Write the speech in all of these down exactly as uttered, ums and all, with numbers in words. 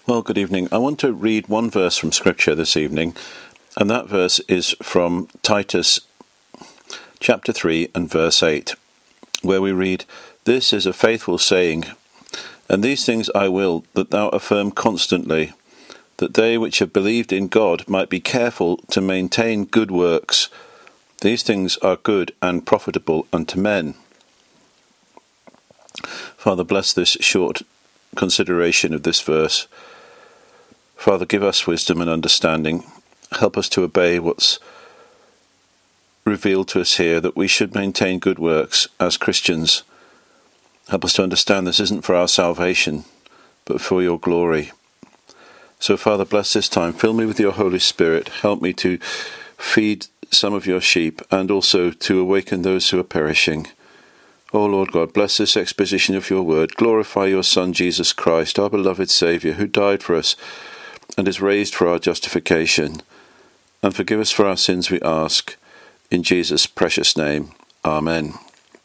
Well, good evening. I want to read one verse from Scripture this evening, and that verse is from Titus chapter three and verse eight, where we read, "This is a faithful saying, and these things I will, that thou affirm constantly, that they which have believed in God might be careful to maintain good works. These things are good and profitable unto men." Father, bless this short consideration of this verse. Father, give us wisdom and understanding. Help us to obey what's revealed to us here, that we should maintain good works as Christians. Help us to understand this isn't for our salvation, but for your glory. So, Father, bless this time. Fill me with your Holy Spirit. Help me to feed some of your sheep and also to awaken those who are perishing. O Lord God, bless this exposition of your word. Glorify your Son, Jesus Christ, our beloved Saviour, who died for us and is raised for our justification. And forgive us for our sins, we ask, in Jesus' precious name. Amen.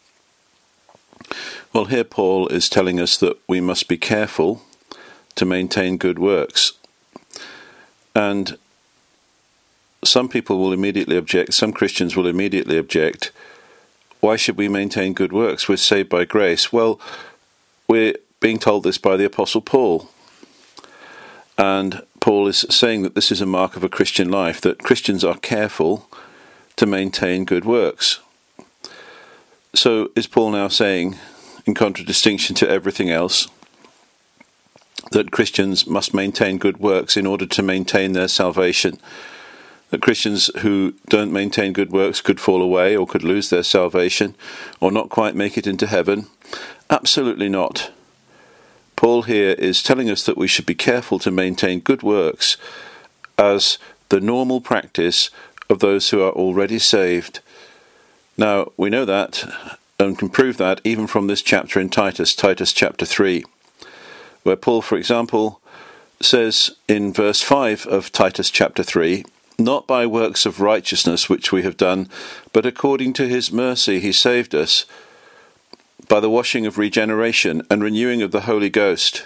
Well, here Paul is telling us that we must be careful to maintain good works. And some people will immediately object, some Christians will immediately object, why should we maintain good works? We're saved by grace. Well, we're being told this by the Apostle Paul. And Paul is saying that this is a mark of a Christian life, that Christians are careful to maintain good works. So is Paul now saying, in contradistinction to everything else, that Christians must maintain good works in order to maintain their salvation? That Christians who don't maintain good works could fall away or could lose their salvation or not quite make it into heaven? Absolutely not. Paul here is telling us that we should be careful to maintain good works as the normal practice of those who are already saved. Now, we know that and can prove that even from this chapter in Titus, Titus chapter three, where Paul, for example, says in verse five of Titus chapter three, "Not by works of righteousness which we have done, but according to his mercy he saved us, by the washing of regeneration and renewing of the Holy Ghost."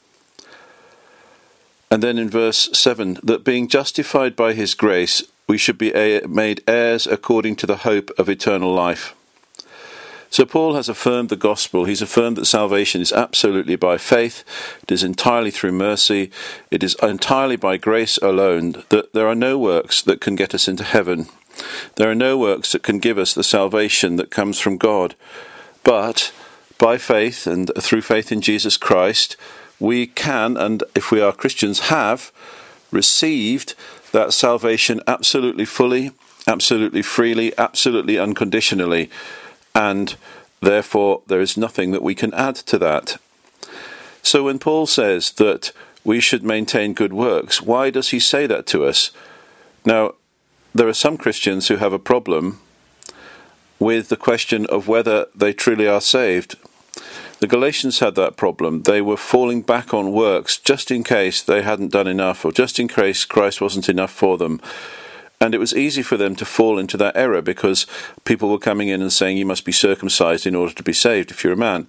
And then in verse seven, that being justified by his grace, we should be made heirs according to the hope of eternal life. So Paul has affirmed the gospel. He's affirmed that salvation is absolutely by faith. It is entirely through mercy. It is entirely by grace alone, that there are no works that can get us into heaven. There are no works that can give us the salvation that comes from God. But by faith and through faith in Jesus Christ, we can, and if we are Christians, have received that salvation absolutely fully, absolutely freely, absolutely unconditionally. And therefore there is nothing that we can add to that. So when Paul says that we should maintain good works, why does he say that to us? Now, there are some Christians who have a problem with the question of whether they truly are saved. The Galatians had that problem. They were falling back on works just in case they hadn't done enough, or just in case Christ wasn't enough for them. And it was easy for them to fall into that error because people were coming in and saying you must be circumcised in order to be saved if you're a man.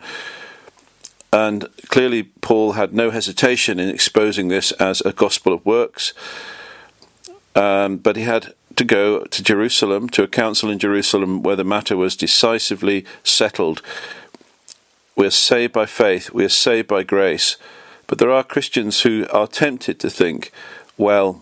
And clearly Paul had no hesitation in exposing this as a gospel of works. Um, but he had to go to Jerusalem, to a council in Jerusalem where the matter was decisively settled. We are saved by faith, we are saved by grace. But there are Christians who are tempted to think, well,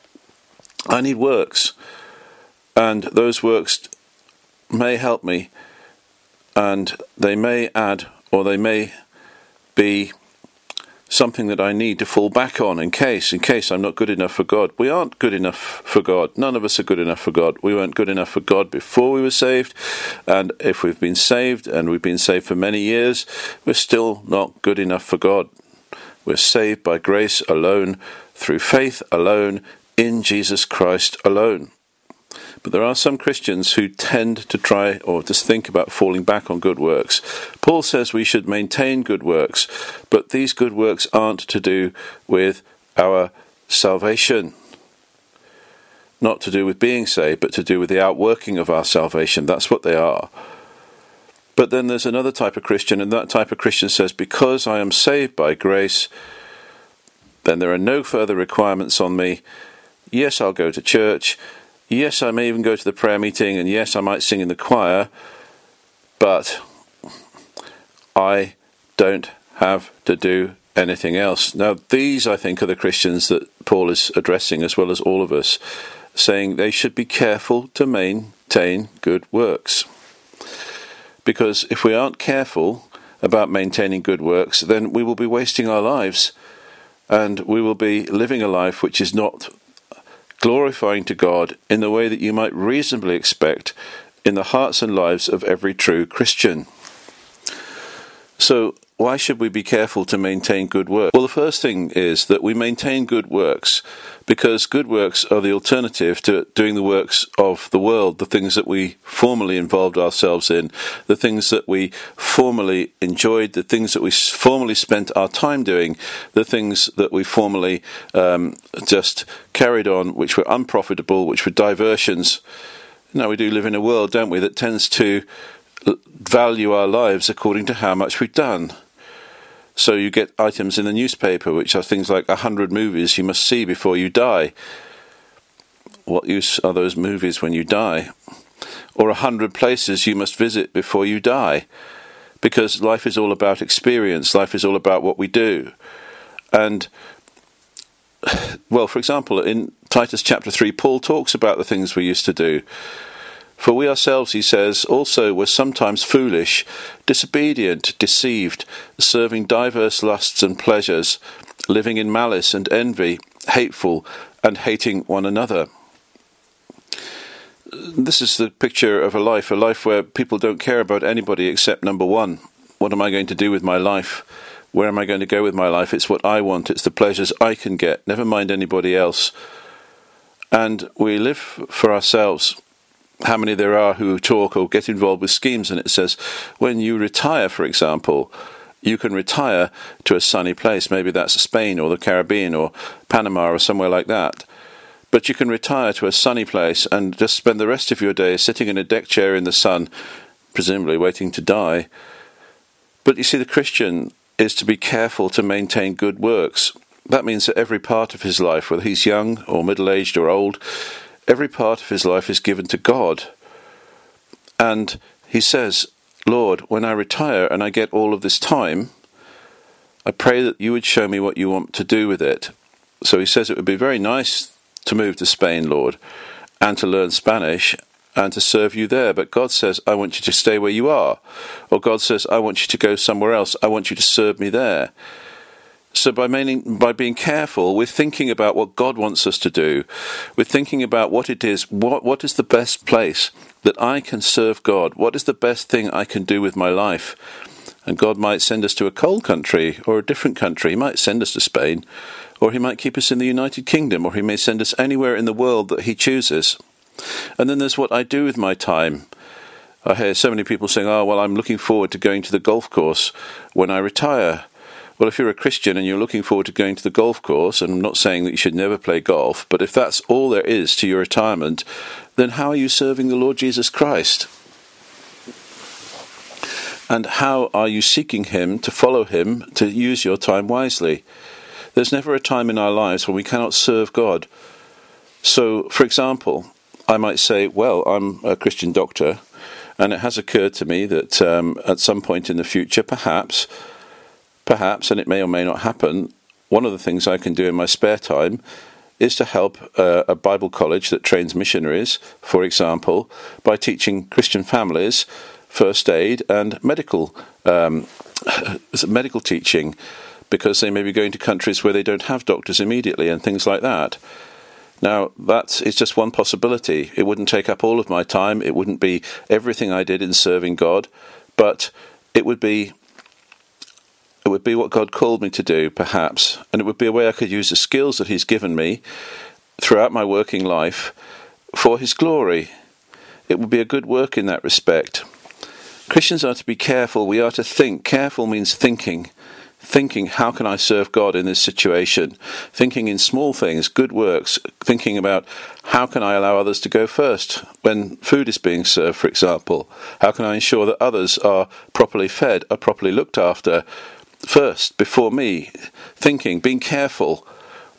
I need works, and those works may help me, and they may add, or they may be something that I need to fall back on in case, in case I'm not good enough for God. We aren't good enough for God. None of us are good enough for God. We weren't good enough for God before we were saved, and if we've been saved, and we've been saved for many years, we're still not good enough for God. We're saved by grace alone, through faith alone, in Jesus Christ alone. But there are some Christians who tend to try or to think about falling back on good works. Paul says we should maintain good works, but these good works aren't to do with our salvation. Not to do with being saved, but to do with the outworking of our salvation. That's what they are. But then there's another type of Christian, and that type of Christian says, because I am saved by grace, then there are no further requirements on me. Yes, I'll go to church. Yes, I may even go to the prayer meeting, and yes, I might sing in the choir, but I don't have to do anything else. Now, these, I think, are the Christians that Paul is addressing, as well as all of us, saying they should be careful to maintain good works. Because if we aren't careful about maintaining good works, then we will be wasting our lives, and we will be living a life which is not glorifying to God in the way that you might reasonably expect in the hearts and lives of every true Christian. So, why should we be careful to maintain good works? Well, the first thing is that we maintain good works because good works are the alternative to doing the works of the world, the things that we formerly involved ourselves in, the things that we formerly enjoyed, the things that we formerly spent our time doing, the things that we formerly um, just carried on, which were unprofitable, which were diversions. Now, we do live in a world, don't we, that tends to value our lives according to how much we've done. So you get items in the newspaper which are things like a hundred movies you must see before you die. What use are those movies when you die? Or a hundred places you must visit before you die. Because life is all about experience. Life is all about what we do. And, well, for example, in Titus chapter three, Paul talks about the things we used to do. For we ourselves, he says, also were sometimes foolish, disobedient, deceived, serving diverse lusts and pleasures, living in malice and envy, hateful, and hating one another. This is the picture of a life, a life where people don't care about anybody except number one. What am I going to do with my life? Where am I going to go with my life? It's what I want. It's the pleasures I can get. Never mind anybody else. And we live for ourselves. How many there are who talk or get involved with schemes, and it says, when you retire, for example, you can retire to a sunny place. Maybe that's Spain or the Caribbean or Panama or somewhere like that. But you can retire to a sunny place and just spend the rest of your day sitting in a deck chair in the sun, presumably waiting to die. But you see, the Christian is to be careful to maintain good works. That means that every part of his life, whether he's young or middle-aged or old, every part of his life is given to God. And he says, Lord, when I retire and I get all of this time, I pray that you would show me what you want to do with it. So he says it would be very nice to move to Spain, Lord, and to learn Spanish and to serve you there. But God says, I want you to stay where you are. Or God says, I want you to go somewhere else. I want you to serve me there. So by, meaning, by being careful, we're thinking about what God wants us to do. We're thinking about what it is, what, what is the best place that I can serve God? What is the best thing I can do with my life? And God might send us to a cold country or a different country. He might send us to Spain, or he might keep us in the United Kingdom, or he may send us anywhere in the world that he chooses. And then there's what I do with my time. I hear so many people saying, oh, well, I'm looking forward to going to the golf course when I retire. Well, if you're a Christian and you're looking forward to going to the golf course, and I'm not saying that you should never play golf, but if that's all there is to your retirement, then how are you serving the Lord Jesus Christ? And how are you seeking him, to follow him, to use your time wisely? There's never a time in our lives when we cannot serve God. So, for example, I might say, well, I'm a Christian doctor, and it has occurred to me that um, at some point in the future, perhaps, Perhaps, and it may or may not happen, one of the things I can do in my spare time is to help uh, a Bible college that trains missionaries, for example, by teaching Christian families first aid and medical um, medical teaching, because they may be going to countries where they don't have doctors immediately and things like that. Now, that is just one possibility. It wouldn't take up all of my time. It wouldn't be everything I did in serving God, but it would be It would be what God called me to do, perhaps, and it would be a way I could use the skills that he's given me throughout my working life for his glory. It would be a good work in that respect. Christians are to be careful. We are to think. Careful means thinking. Thinking, how can I serve God in this situation? Thinking in small things, good works. Thinking about, how can I allow others to go first when food is being served, for example? How can I ensure that others are properly fed, are properly looked after first, before me? Thinking, being careful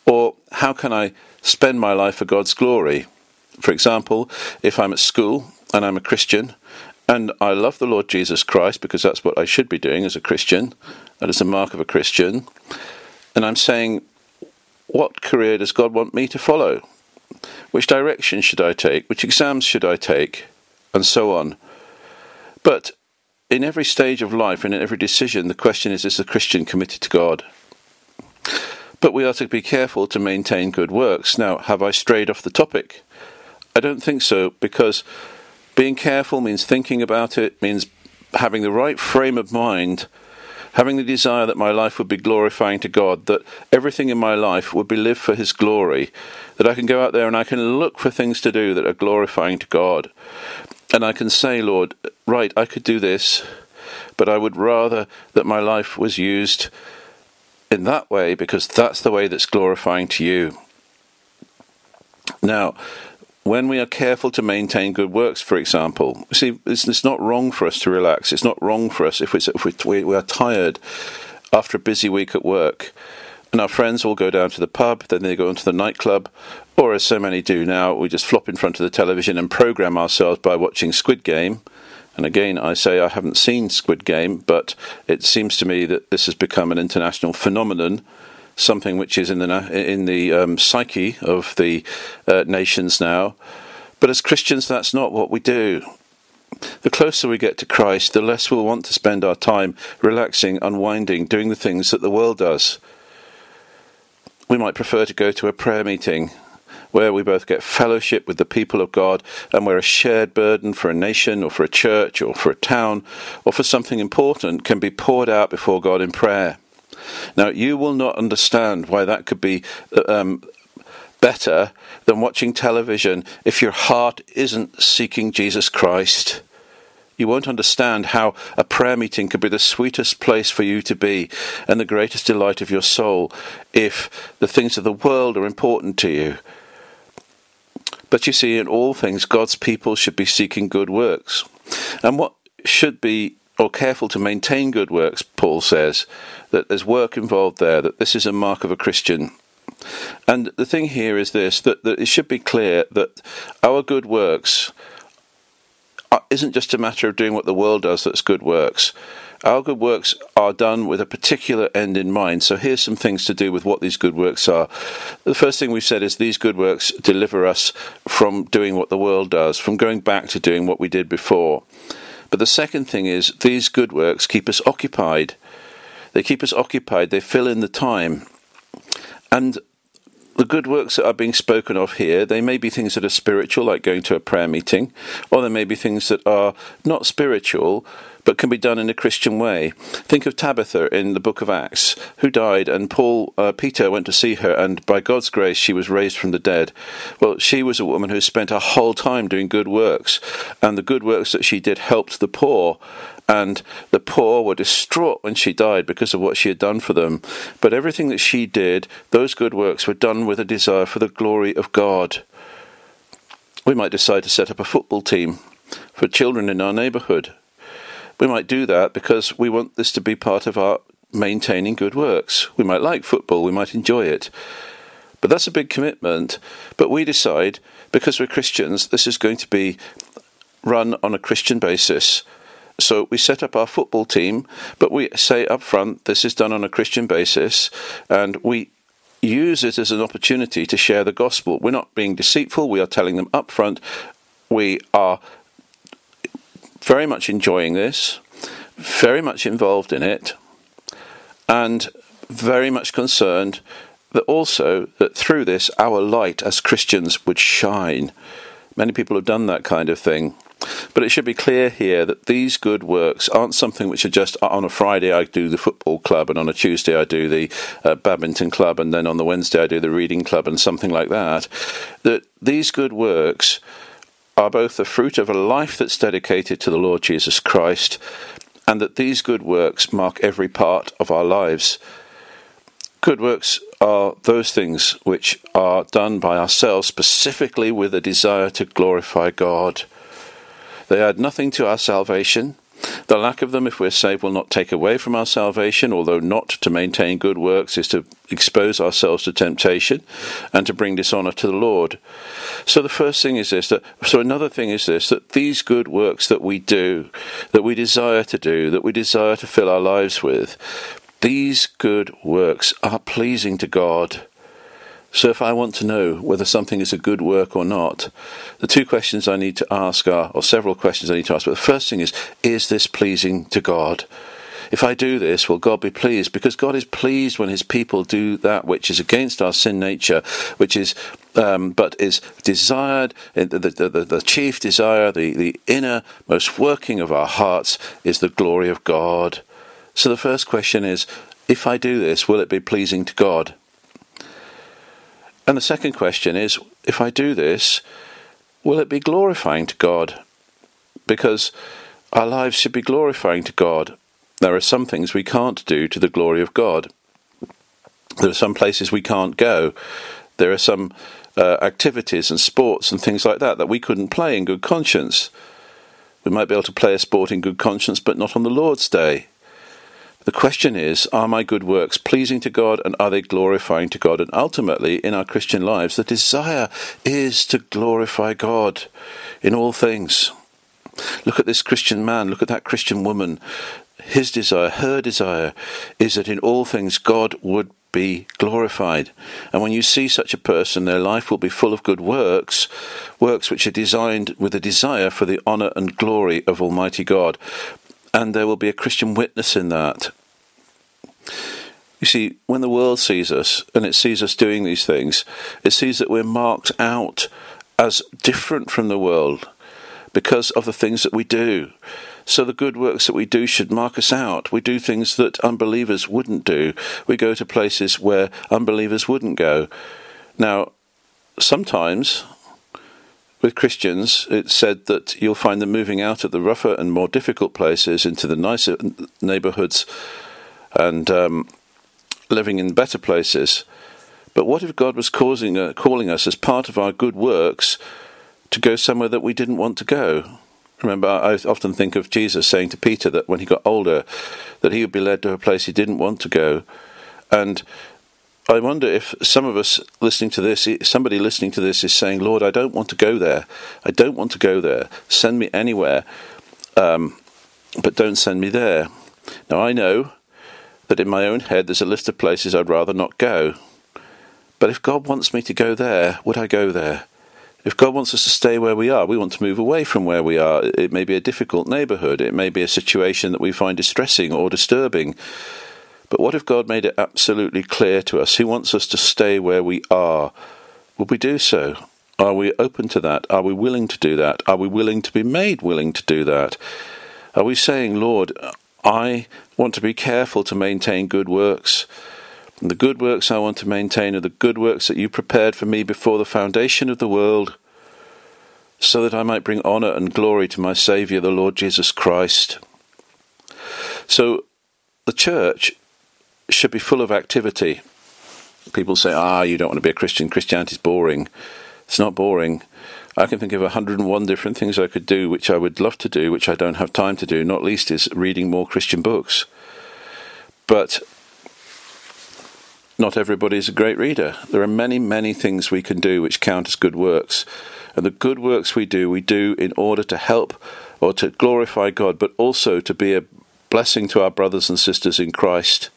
Or how can I spend my life for God's glory? For example, if I'm at school and I'm a Christian and I love the Lord Jesus Christ, because that's what I should be doing as a Christian, that is a mark of a Christian, and I'm saying, what career does God want me to follow? Which direction should I take? Which exams should I take? And so on. But in every stage of life and in every decision, the question is, is the Christian committed to God? But we are to be careful to maintain good works. Now, have I strayed off the topic? I don't think so, because being careful means thinking about it, means having the right frame of mind, having the desire that my life would be glorifying to God, that everything in my life would be lived for His glory, that I can go out there and I can look for things to do that are glorifying to God. And I can say, Lord, right, I could do this, but I would rather that my life was used in that way, because that's the way that's glorifying to you. Now, when we are careful to maintain good works, for example, see, it's, it's not wrong for us to relax. It's not wrong for us if, it's, if we, we are tired after a busy week at work, and our friends all go down to the pub, then they go into the nightclub, or as so many do now, we just flop in front of the television and program ourselves by watching Squid Game. And again, I say I haven't seen Squid Game, but it seems to me that this has become an international phenomenon, something which is in the in the um, psyche of the uh, nations now. But as Christians, that's not what we do. The closer we get to Christ, the less we'll want to spend our time relaxing, unwinding, doing the things that the world does. We might prefer to go to a prayer meeting where we both get fellowship with the people of God, and where a shared burden for a nation or for a church or for a town or for something important can be poured out before God in prayer. Now, you will not understand why that could be um, better than watching television if your heart isn't seeking Jesus Christ. You won't understand how a prayer meeting could be the sweetest place for you to be and the greatest delight of your soul if the things of the world are important to you. But you see, in all things, God's people should be seeking good works. And what should be, or careful to maintain good works, Paul says, that there's work involved there, that this is a mark of a Christian. And the thing here is this, that, that it should be clear that our good works isn't just a matter of doing what the world does that's good works. Our good works are done with a particular end in mind. So here's some things to do with what these good works are. The first thing we've said is these good works deliver us from doing what the world does, from going back to doing what we did before. But the second thing is these good works keep us occupied. They keep us occupied. They fill in the time. And the good works that are being spoken of here, they may be things that are spiritual, like going to a prayer meeting, or there may be things that are not spiritual, but can be done in a Christian way. Think of Tabitha in the book of Acts, who died, and Paul, uh, Peter went to see her, and by God's grace she was raised from the dead. Well, she was a woman who spent her whole time doing good works, and the good works that she did helped the poor, and the poor were distraught when she died because of what she had done for them. But everything that she did, those good works were done with a desire for the glory of God. We might decide to set up a football team for children in our neighbourhood. We might do that because we want this to be part of our maintaining good works. We might like football, we might enjoy it. But that's a big commitment. But we decide, because we're Christians, this is going to be run on a Christian basis. So we set up our football team, but we say up front, this is done on a Christian basis, and we use it as an opportunity to share the gospel. We're not being deceitful, we are telling them up front, we are very much enjoying this, very much involved in it, and very much concerned that also that through this our light as Christians would shine. Many people have done that kind of thing. But it should be clear here that these good works aren't something which are just on a Friday I do the football club, and on a Tuesday I do the uh, badminton club, and then on the Wednesday I do the reading club and something like that. That these good works are both the fruit of a life that's dedicated to the Lord Jesus Christ, and that these good works mark every part of our lives. Good works are those things which are done by ourselves specifically with a desire to glorify God. They add nothing to our salvation. The lack of them, if we're saved, will not take away from our salvation, although not to maintain good works is to expose ourselves to temptation and to bring dishonour to the Lord. So the first thing is this, that, so another thing is this, that these good works that we do, that we desire to do, that we desire to fill our lives with, these good works are pleasing to God. So if I want to know whether something is a good work or not, the two questions I need to ask are, or several questions I need to ask, but the first thing is, is this pleasing to God? If I do this, will God be pleased? Because God is pleased when his people do that which is against our sin nature, which is, um, but is desired, the, the, the, the chief desire, the, the innermost working of our hearts is the glory of God. So the first question is, if I do this, will it be pleasing to God? And the second question is, if I do this, will it be glorifying to God? Because our lives should be glorifying to God. There are some things we can't do to the glory of God. There are some places we can't go. There are some uh, activities and sports and things like that that we couldn't play in good conscience. We might be able to play a sport in good conscience, but not on the Lord's day. The question is, are my good works pleasing to God, and are they glorifying to God? And ultimately, in our Christian lives, the desire is to glorify God in all things. Look at this Christian man, look at that Christian woman. His desire, her desire, is that in all things God would be glorified. And when you see such a person, their life will be full of good works, works which are designed with a desire for the honour and glory of Almighty God. And there will be a Christian witness in that. You see, when the world sees us, and it sees us doing these things, it sees that we're marked out as different from the world because of the things that we do. So the good works that we do should mark us out. We do things that unbelievers wouldn't do. We go to places where unbelievers wouldn't go. Now, sometimes with Christians, it's said that you'll find them moving out of the rougher and more difficult places into the nicer neighbourhoods and um, living in better places. But what if God was causing, uh, calling us as part of our good works to go somewhere that we didn't want to go? Remember, I often think of Jesus saying to Peter that when he got older, that he would be led to a place he didn't want to go. And I wonder if some of us listening to this, somebody listening to this is saying, Lord, I don't want to go there. I don't want to go there. Send me anywhere, um, but don't send me there. Now, I know that in my own head there's a list of places I'd rather not go. But if God wants me to go there, would I go there? If God wants us to stay where we are, we want to move away from where we are. It may be a difficult neighbourhood. It may be a situation that we find distressing or disturbing. But what if God made it absolutely clear to us? He wants us to stay where we are. Would we do so? Are we open to that? Are we willing to do that? Are we willing to be made willing to do that? Are we saying, Lord, I want to be careful to maintain good works. And the good works I want to maintain are the good works that you prepared for me before the foundation of the world, so that I might bring honour and glory to my Saviour, the Lord Jesus Christ. So the church should be full of activity. People say, ah, you don't want to be a Christian. Christianity's boring. It's not boring. I can think of one hundred and one different things I could do, which I would love to do, which I don't have time to do, not least is reading more Christian books. But not everybody is a great reader. There are many, many things we can do which count as good works. And the good works we do, we do in order to help or to glorify God, but also to be a blessing to our brothers and sisters in Christ.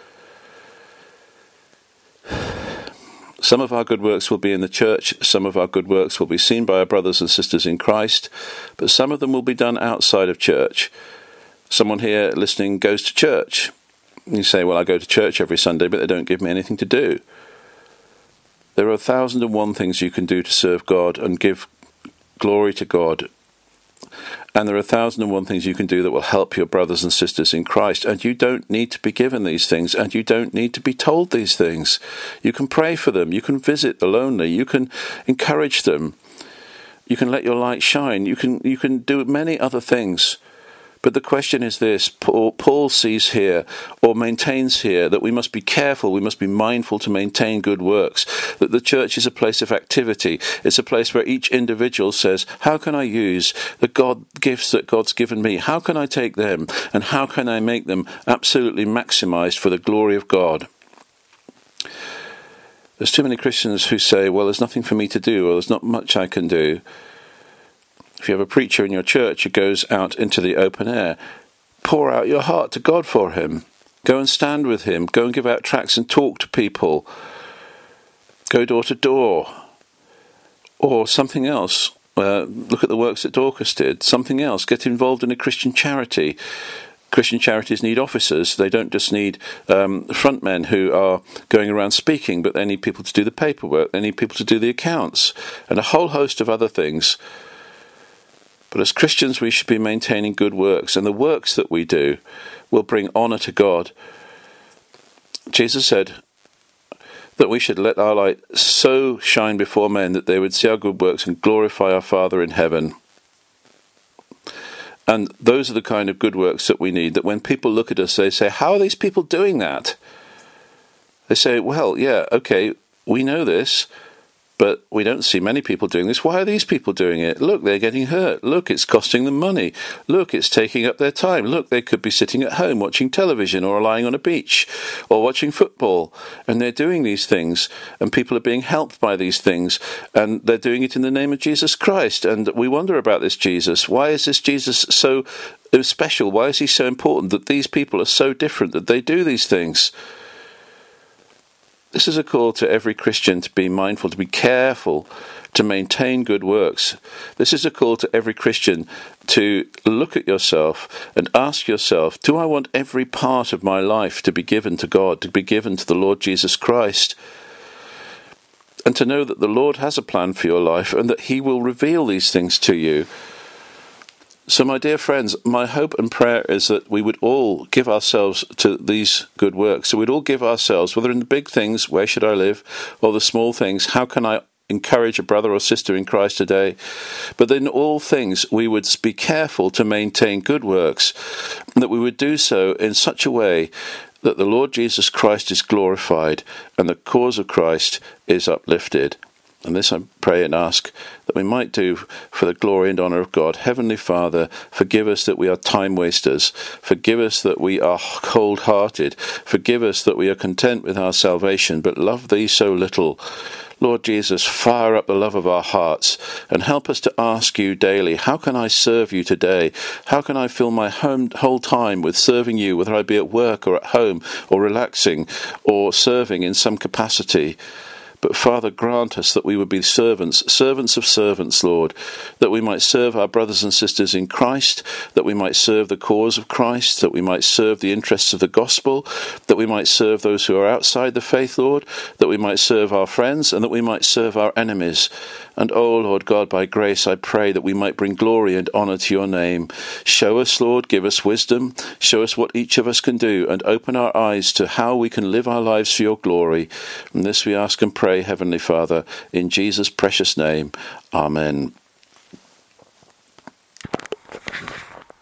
Some of our good works will be in the church, some of our good works will be seen by our brothers and sisters in Christ, but some of them will be done outside of church. Someone here listening goes to church. You say, well, I go to church every Sunday, but they don't give me anything to do. There are a thousand and one things you can do to serve God and give glory to God. And there are a thousand and one things you can do that will help your brothers and sisters in Christ. And you don't need to be given these things, and you don't need to be told these things. You can pray for them. You can visit the lonely. You can encourage them. You can let your light shine. You can you can do many other things. But the question is this, Paul, Paul sees here, or maintains here, that we must be careful, we must be mindful to maintain good works, that the church is a place of activity. It's a place where each individual says, how can I use the God gifts that God's given me? How can I take them, and how can I make them absolutely maximized for the glory of God? There's too many Christians who say, well, there's nothing for me to do, or there's not much I can do. If you have a preacher in your church who goes out into the open air, pour out your heart to God for him. Go and stand with him. Go and give out tracts and talk to people. Go door to door. Or something else. Uh, look at the works that Dorcas did. Something else. Get involved in a Christian charity. Christian charities need officers. They don't just need um, frontmen who are going around speaking, but they need people to do the paperwork. They need people to do the accounts, and a whole host of other things. But as Christians, we should be maintaining good works, and the works that we do will bring honour to God. Jesus said that we should let our light so shine before men that they would see our good works and glorify our Father in heaven. And those are the kind of good works that we need, that when people look at us, they say, how are these people doing that? They say, well, yeah, okay, we know this, but we don't see many people doing this. Why are these people doing it? Look, they're getting hurt. Look, it's costing them money. Look, it's taking up their time. Look, they could be sitting at home watching television or lying on a beach or watching football. And they're doing these things, and people are being helped by these things, and they're doing it in the name of Jesus Christ. And we wonder about this Jesus. Why is this Jesus so special? Why is he so important that these people are so different that they do these things? This is a call to every Christian to be mindful, to be careful, to maintain good works. This is a call to every Christian to look at yourself and ask yourself, do I want every part of my life to be given to God, to be given to the Lord Jesus Christ? And to know that the Lord has a plan for your life and that he will reveal these things to you. So, my dear friends, my hope and prayer is that we would all give ourselves to these good works. So we'd all give ourselves, whether in the big things, where should I live, or the small things, how can I encourage a brother or sister in Christ today? But in all things, we would be careful to maintain good works, and that we would do so in such a way that the Lord Jesus Christ is glorified and the cause of Christ is uplifted. And this I pray and ask that we might do for the glory and honour of God. Heavenly Father, forgive us that we are time wasters. Forgive us that we are cold-hearted. Forgive us that we are content with our salvation, but love thee so little. Lord Jesus, fire up the love of our hearts and help us to ask you daily, how can I serve you today? How can I fill my home, whole time with serving you, whether I be at work or at home or relaxing or serving in some capacity? But Father, grant us that we would be servants, servants of servants, Lord, that we might serve our brothers and sisters in Christ, that we might serve the cause of Christ, that we might serve the interests of the gospel, that we might serve those who are outside the faith, Lord, that we might serve our friends, and that we might serve our enemies. And, oh, Lord God, by grace, I pray that we might bring glory and honour to your name. Show us, Lord, give us wisdom, show us what each of us can do, and open our eyes to how we can live our lives for your glory. And this we ask and pray, Heavenly Father, in Jesus' precious name. Amen.